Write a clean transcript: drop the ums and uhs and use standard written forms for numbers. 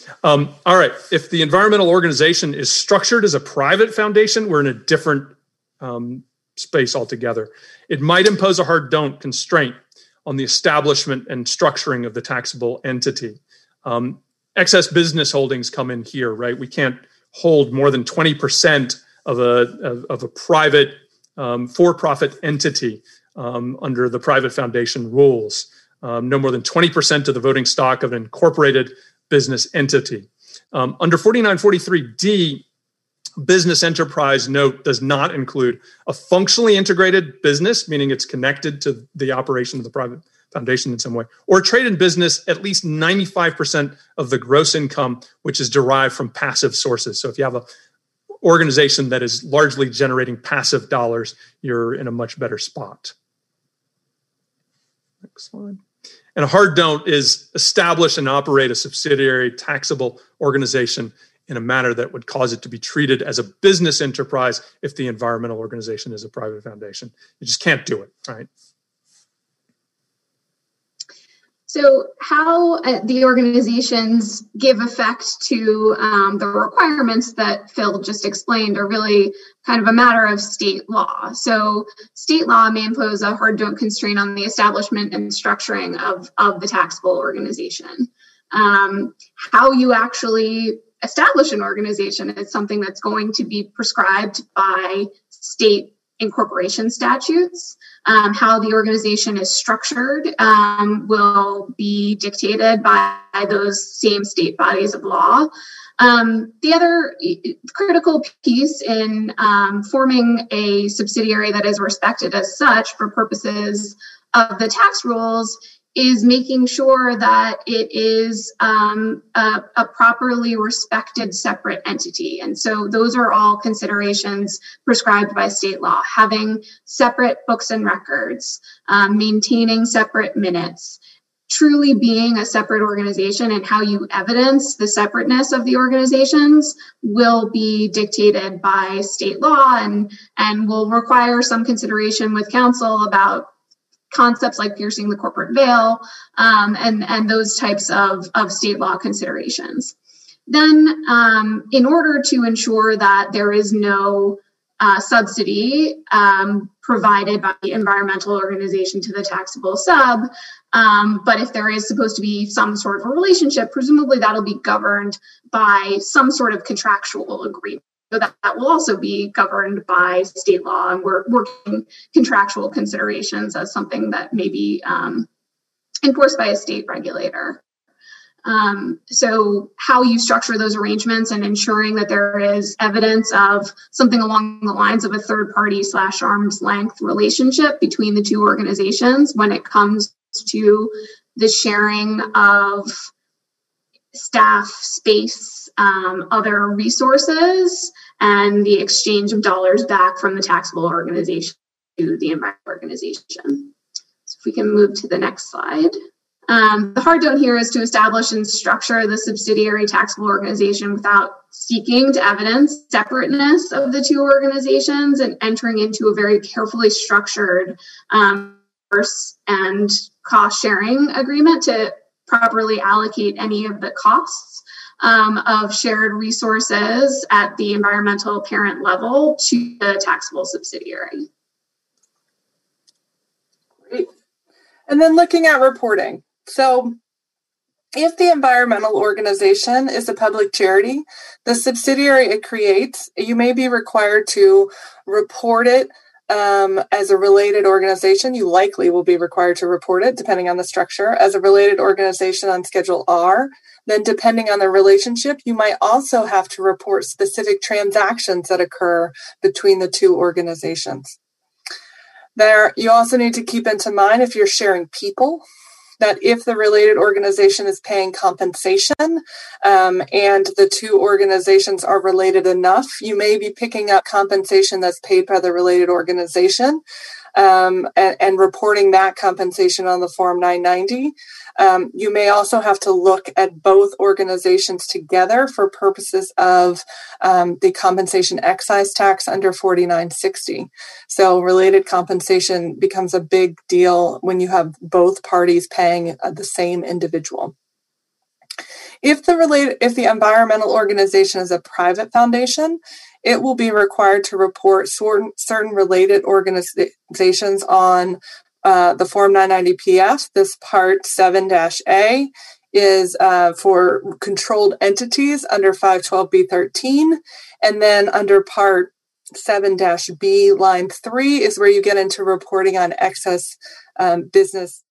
All right. If the environmental organization is structured as a private foundation, we're in a different space altogether. It might impose a hard don't constraint on the establishment and structuring of the taxable entity. Excess business holdings come in here, right? We can't hold more than 20% of a private for-profit entity under the private foundation rules. No more than 20% of the voting stock of an incorporated business entity. Under 4943D, business enterprise note does not include a functionally integrated business, meaning it's connected to the operation of the private foundation in some way, or trade in business at least 95% of the gross income, which is derived from passive sources. So if you have an organization that is largely generating passive dollars, you're in a much better spot. Next slide. And a hard don't is establish and operate a subsidiary taxable organization in a manner that would cause it to be treated as a business enterprise if the environmental organization is a private foundation. You just can't do it, right? So how the organizations give effect to the requirements that Phil just explained are really kind of a matter of state law. So state law may impose a hard don't constraint on the establishment and structuring of the taxable organization. How you actually establish an organization is something that's going to be prescribed by state incorporation statutes. How the organization is structured will be dictated by those same state bodies of law. The other critical piece in forming a subsidiary that is respected as such for purposes of the tax rules is making sure that it is a properly respected separate entity. And so those are all considerations prescribed by state law, having separate books and records, maintaining separate minutes, truly being a separate organization, and how you evidence the separateness of the organizations will be dictated by state law and will require some consideration with counsel about concepts like piercing the corporate veil, and those types of state law considerations. Then, in order to ensure that there is no subsidy provided by the environmental organization to the taxable sub, but if there is supposed to be some sort of a relationship, presumably that'll be governed by some sort of contractual agreement. So that will also be governed by state law, and we're working contractual considerations as something that may be enforced by a state regulator. So how you structure those arrangements and ensuring that there is evidence of something along the lines of a third party / arm's length relationship between the two organizations when it comes to the sharing of staff, space, other resources, and the exchange of dollars back from the taxable organization to the environmental organization. So if we can move to the next slide. The hard don't here is to establish and structure the subsidiary taxable organization without seeking to evidence separateness of the two organizations and entering into a very carefully structured and cost sharing agreement to properly allocate any of the costs of shared resources at the environmental parent level to the taxable subsidiary. Great. And then looking at reporting. So if the environmental organization is a public charity, the subsidiary it creates, you may be required to report it as a related organization. You likely will be required to report it, depending on the structure, as a related organization on Schedule R. Then, depending on the relationship, you might also have to report specific transactions that occur between the two organizations. There, you also need to keep into mind, if you're sharing people, that if the related organization is paying compensation and the two organizations are related enough, you may be picking up compensation that's paid by the related organization and reporting that compensation on the Form 990. You may also have to look at both organizations together for purposes of the compensation excise tax under 4960. So related compensation becomes a big deal when you have both parties paying the same individual. If the environmental organization is a private foundation, it will be required to report certain related organizations on the Form 990-PF. This Part 7-A is for controlled entities under 512B13. And then under Part 7-B, line 3 is where you get into reporting on excess business